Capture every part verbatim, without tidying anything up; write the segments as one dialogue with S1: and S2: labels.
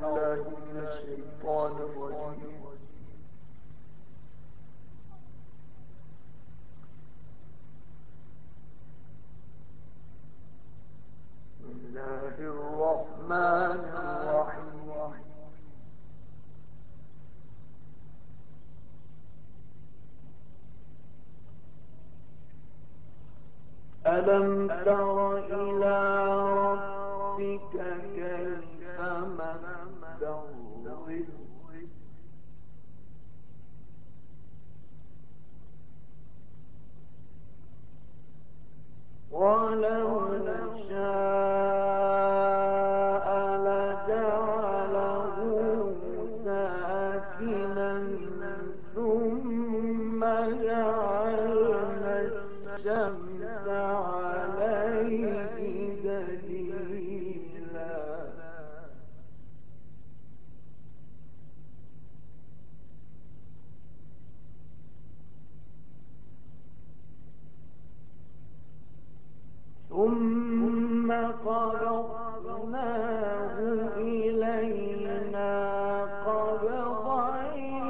S1: بالله من الشيطان الرجيم. بسم الله الرحمن الرحيم. ألم تر إلى ربك كيف مد الظل ولو شاء لجعله ساكنا ثم جعلنا الشمس عليه دليلا ثم قبضناه إلينا قبضا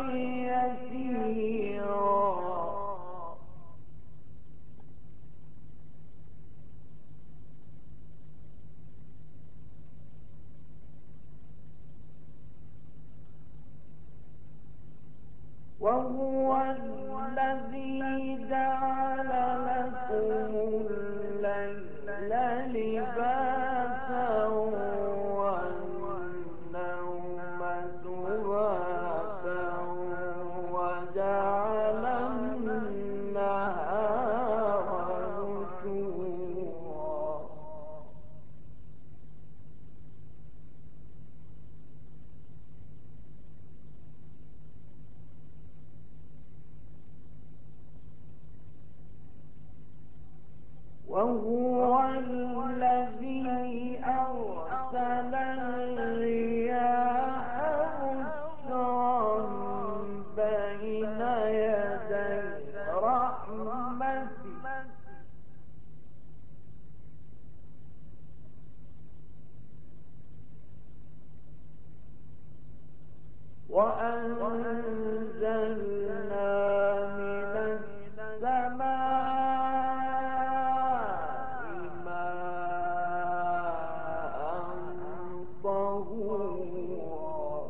S1: يسيرا وهو الذي جعل لكم الليل لباسا والنوم سباتا وجعل النهار نشورا وهو الذي أرسل الرياح بشرا بين يدي رحمته وأنزلنا من السماء ماء طهورا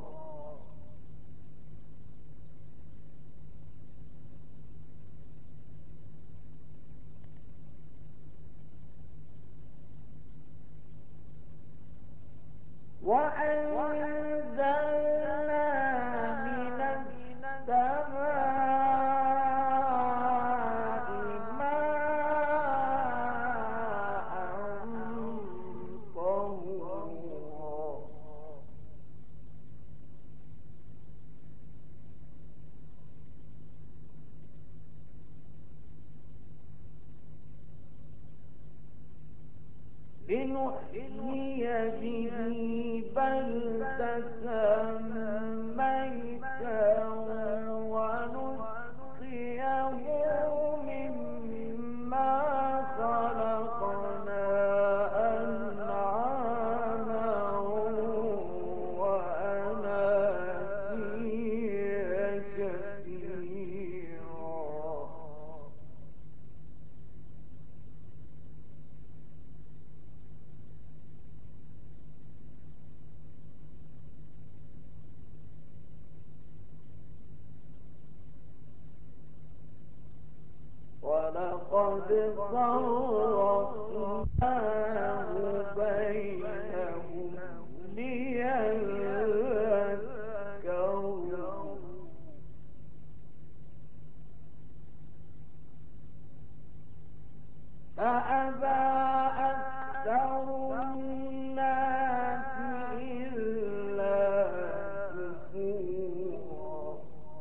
S1: وأنزلنا من السماء ماء طهورا لنحيي به بلدة ميتا ونسقيه مما خلقنا أنعاما وأناسيا كثيرا ولقد صرفناه بينهم ليذكروا فأبى أكثر الناس إلا كفورا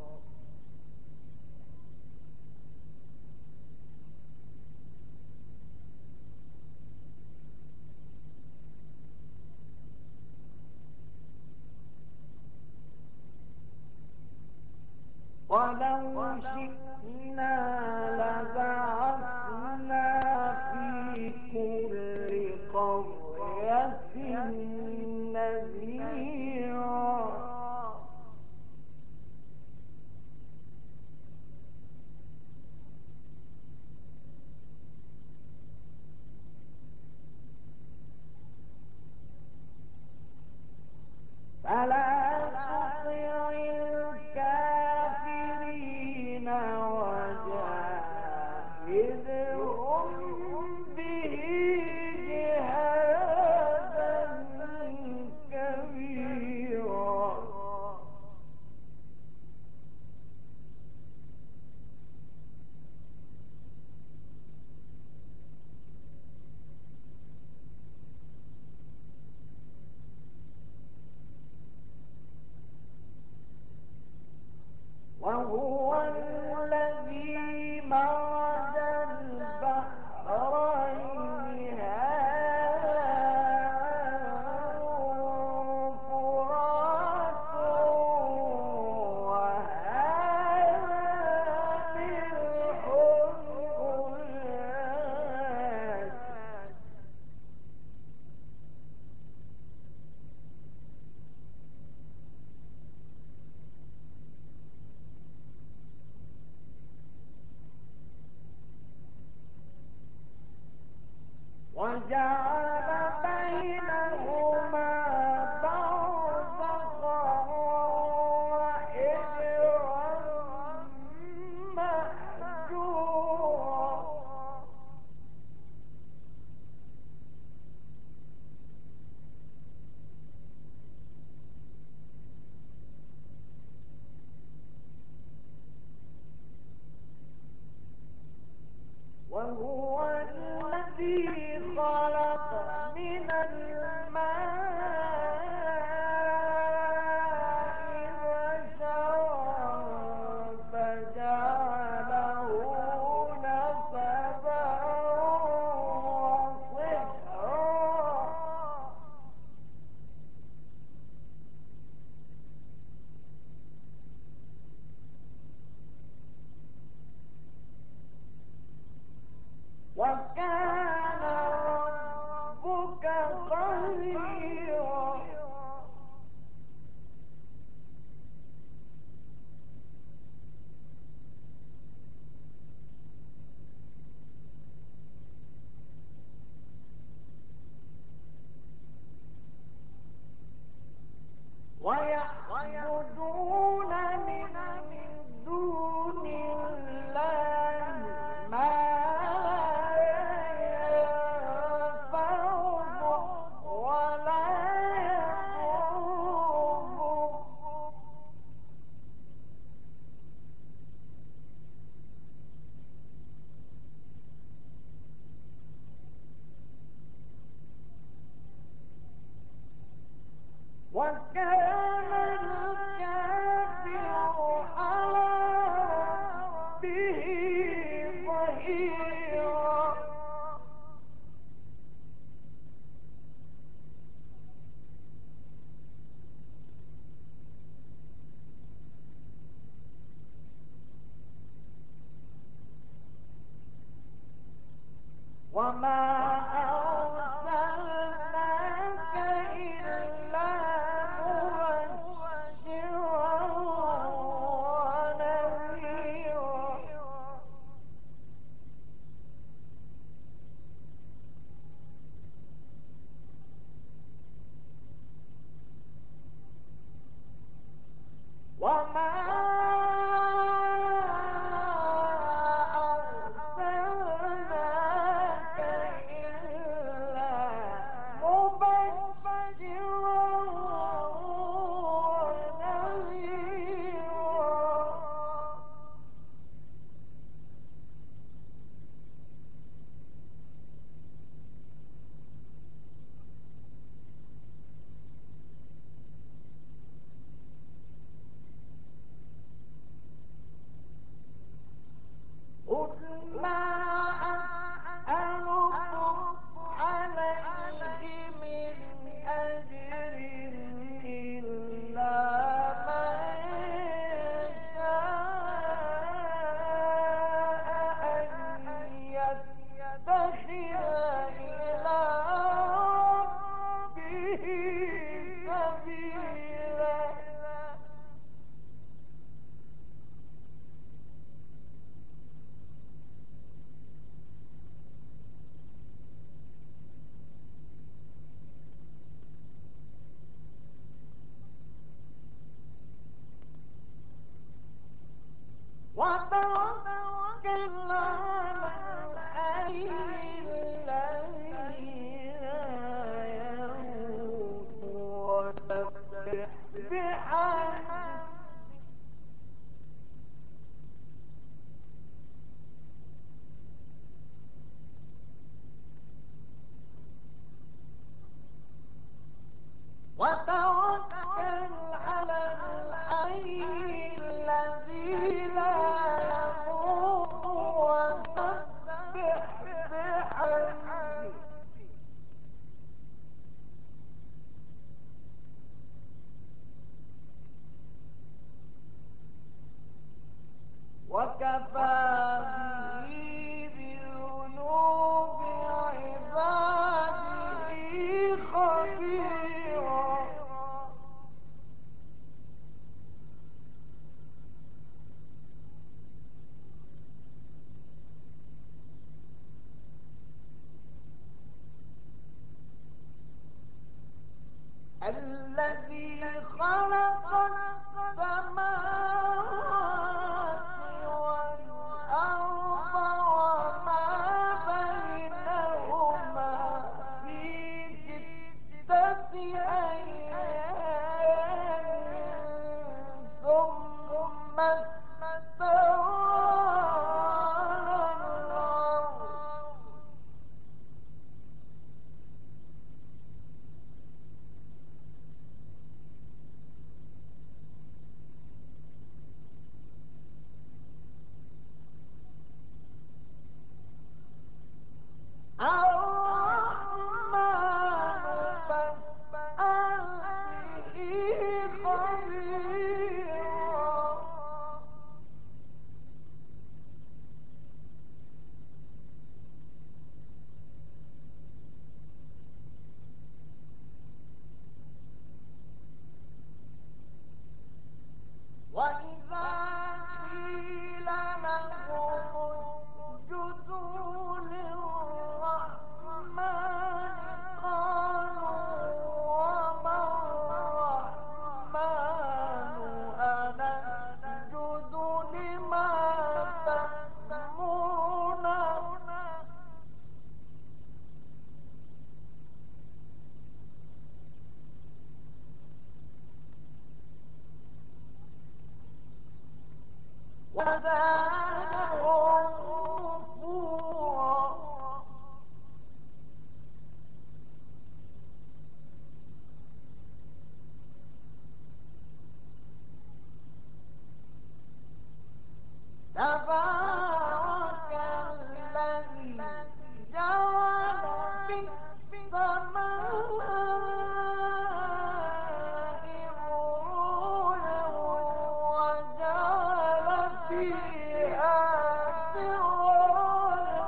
S1: ولو شئنا لبعثنا في كل قرية نذيرا فلا تطع الكافرين وجاهدهم به جهادا كبيرا. وهو الذي مرج البحرين هذا فرات وهذا ملح أجاج. وجعل بينهما برزخا وحجرا محجورا. وهو الذي خلق من الماء بشرا فجعله نسبا وصهرا. وكان ربك قديرا. ويعبدون من دون الله ما لا ينفعهم ولا يضرهم. وكان الكافر على ربه ظهيرا. وما أرسلناك إلا مبشرا ونذيرا. وما أرسلناك إلا مبشرا ونذيرا. وتوكل على الحي الذي لا يموت وسبح بحمده وكفى به بذنوب عباده خبيرا. الذي خلق السماوات والأرض وما بينهما في ستة أيام ثم استوى على العرش. الرحمن فاسأل به خبيرا. وإذا قيل لهم اسجدوا للرحمن قالوا وما الرحمن أنسجد لما تأمرنا. وزادهم نفورا. تبارك الذي جعل في السماء بروجا وجعل فيها سراجا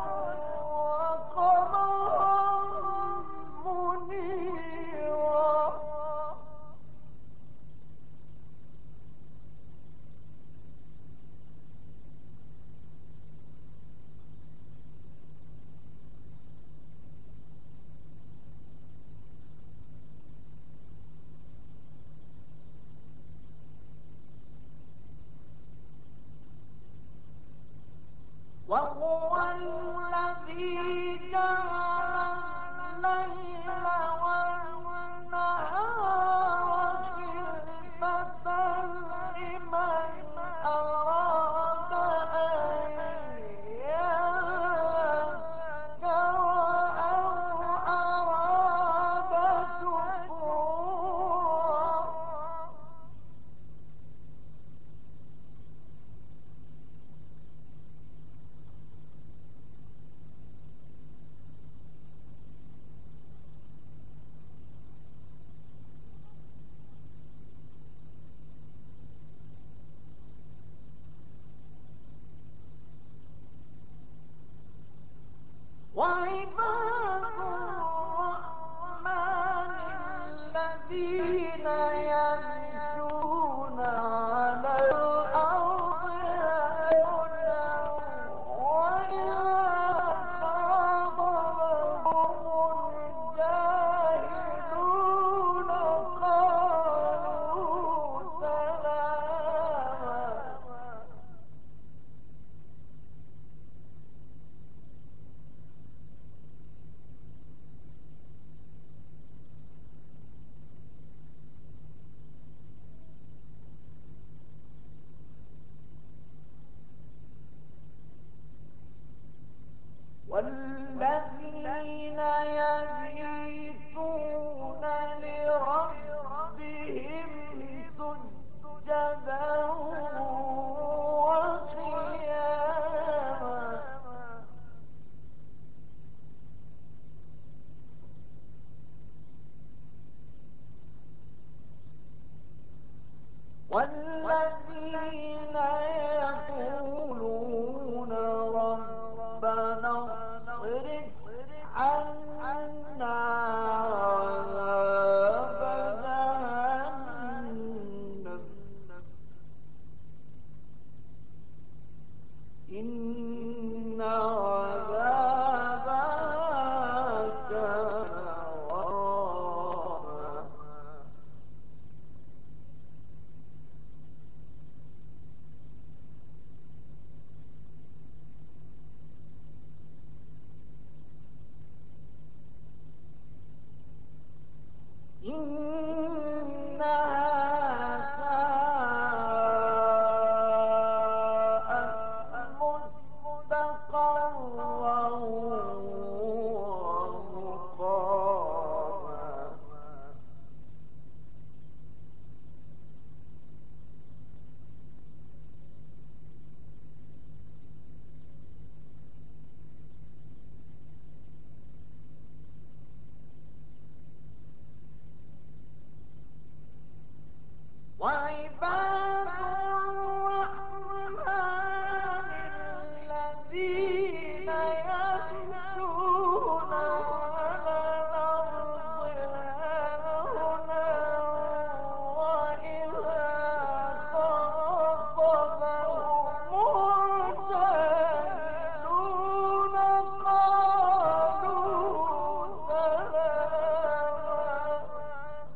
S1: وقمرا منيرا. وهو الذي جعل الليل والنهار خلفة لمن أراد أن يذكر أو أراد شكورا. وعباد الرحمن الذين يمشون على الأرض هونا وإذا خاطبهم الجاهلون قالوا سلاما. والذين يبيتون لربهم سجدا وقياما والذين يقولون ربنا اصرف عنا عذاب جهنم إن عذابها كان غراما إنها ساءت مستقرا ومقاما وعباد الرحمن الذين يمشون على الأرض هونا وإذا خاطبهم الجاهلون قالوا سلاما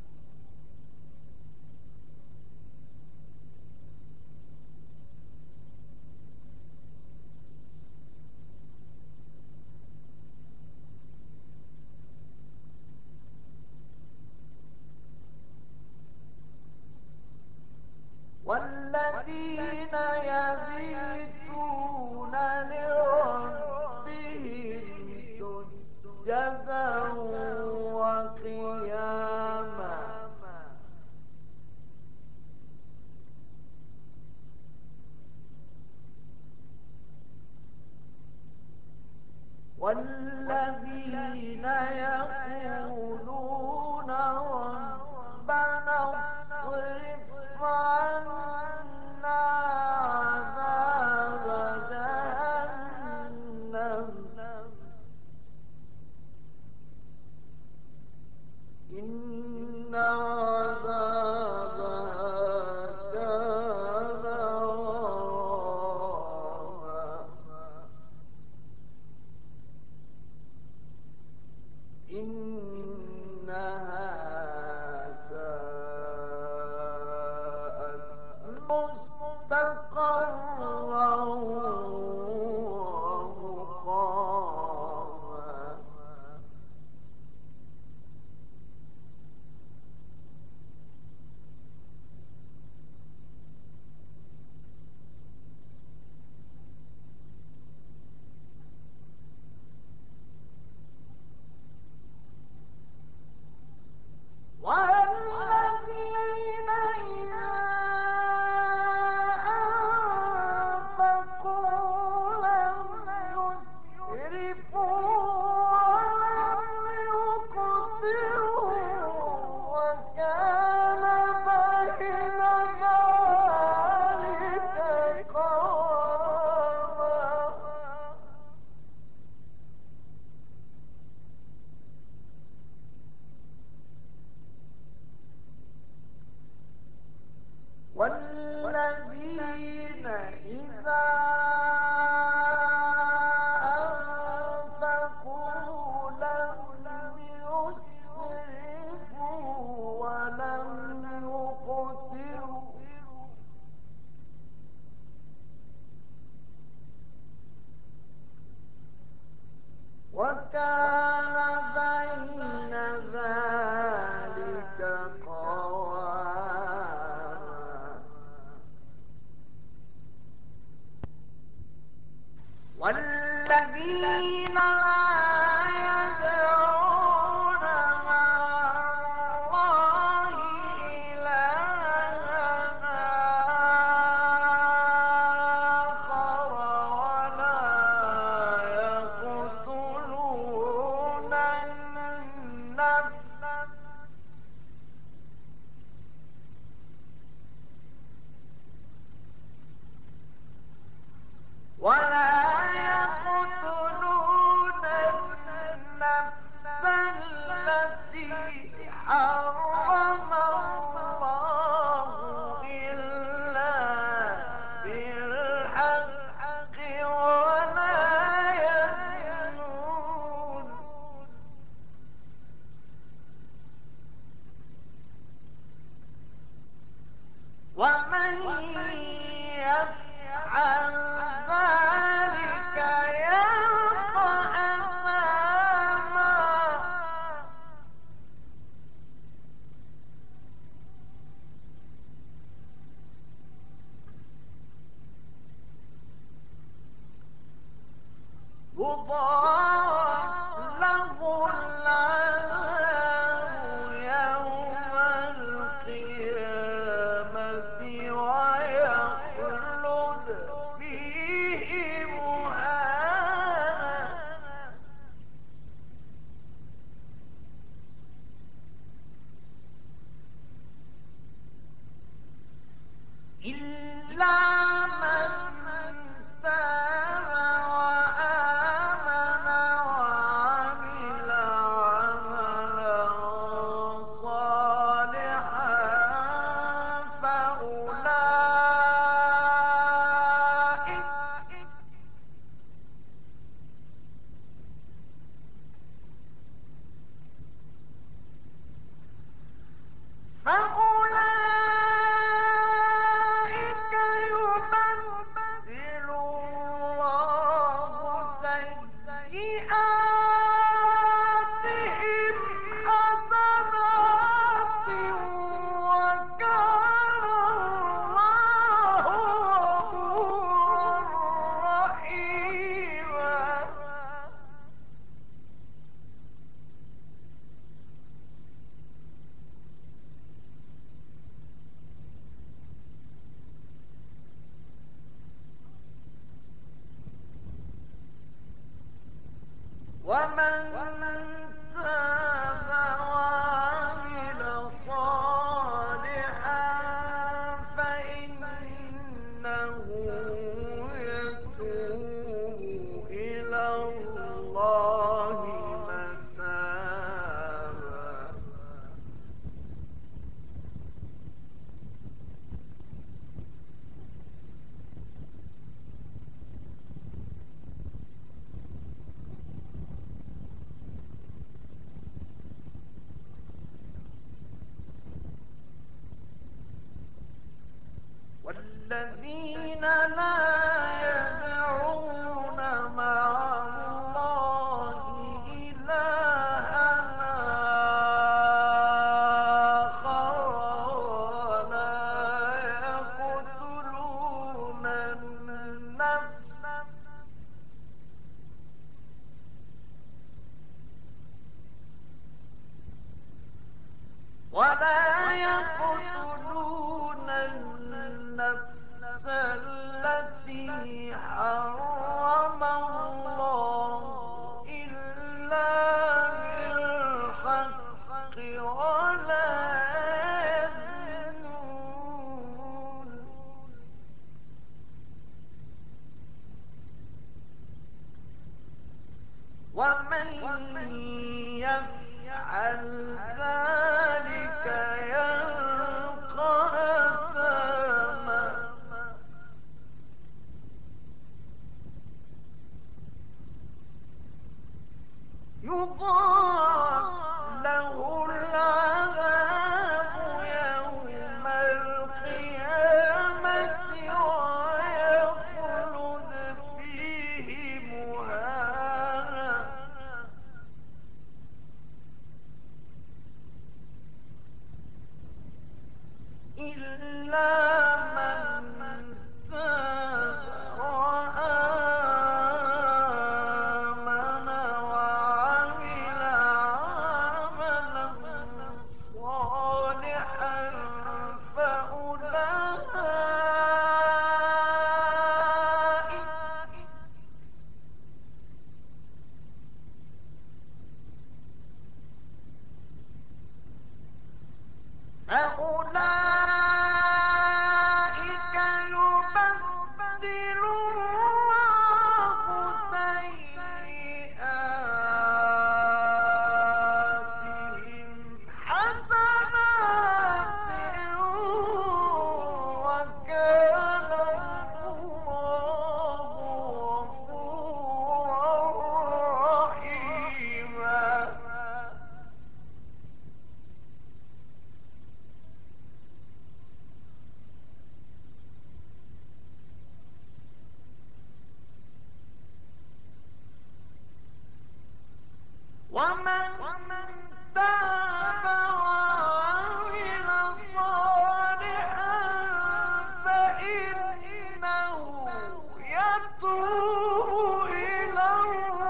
S1: والذين يبيتون لربهم سجدا وقياما والذين يقولون ربنا اصرف عنا عذاب جهنم إن عذابها كان غراما إنها ساءت مستقرا ومقاما والذين إذا أنفقوا لم يسرفوا ولم يقتروا وكان بين ذلك قواما والذين إذا أنفقوا لم يسرفوا ولم يقتروا وكان بين ذلك قواما والذين يضاعف له العذاب يوم القيامة ويخلد فيه مهانا. إلا من تاب وآمن وعمل عملا صالحا فأولئك فأولئك يبدل الله سيئاتهم حسنات وكان الله غفورا رحيما. ومن تاب وعمل صالحا فإنه يتوب إلى الله متابا. والذين لا يدعون مع الله إلها آخر ولا يقتلون النفس ولا يقتلون النفس التي حرم الله إلا بالحق ولا يزنون. ومن يفعل ذلك يلقى أثاما يضاعف له العذاب يوم القيامة ويخلد فيه مهانا. إلا من تاب وآمن وعمل عملا صالحا فأولئك فأولئك يبدل الله سيئاتهم حسنات وكان الله غفورا رحيما. ومن تاب وعمل صالحا فإنه يتوب إلى الله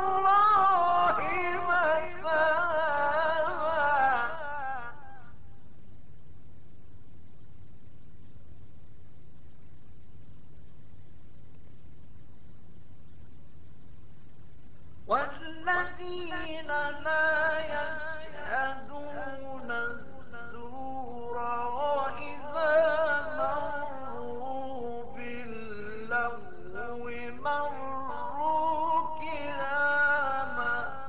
S1: والذين لا يشهدون الزور وإذا مروا باللغو مروا كراما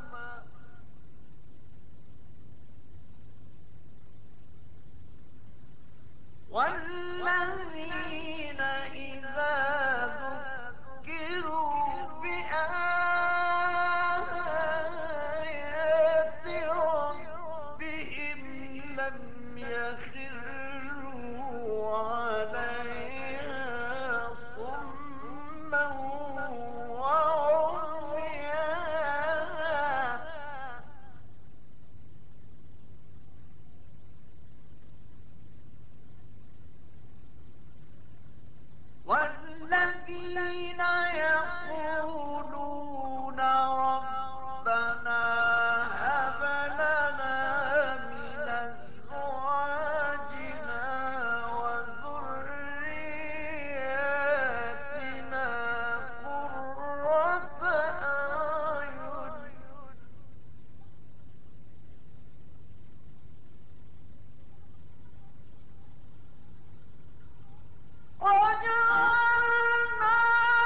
S1: والذين إذا ذكروا بآيات ربهم لم يخروا عليها صما وعميانا والذين يقولون ربنا هب لنا من أزواجنا وذرياتنا قرة أعين وجعلنا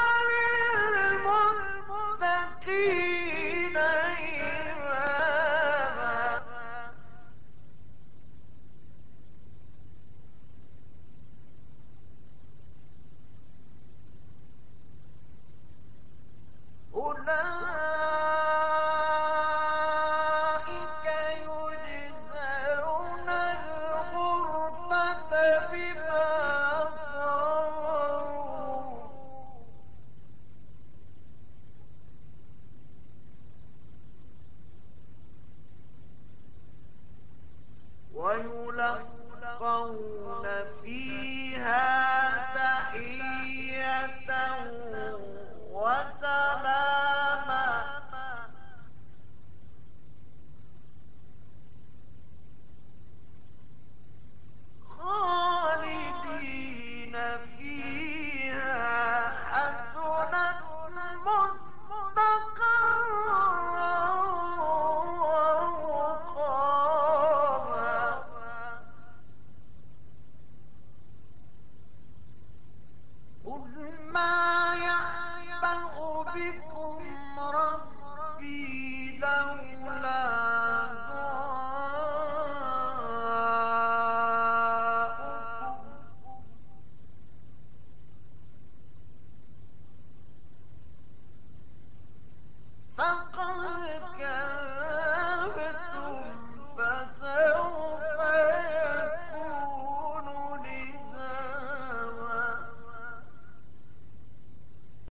S1: للمتقين إماما أولئك يجزون الغرفة بما صبروا ويلقون فيها تحية وسلاما خالدين فيها حسنت مستقرا ومقاما قل ما يعبأ بكم ربي لولا دعاؤكم فقد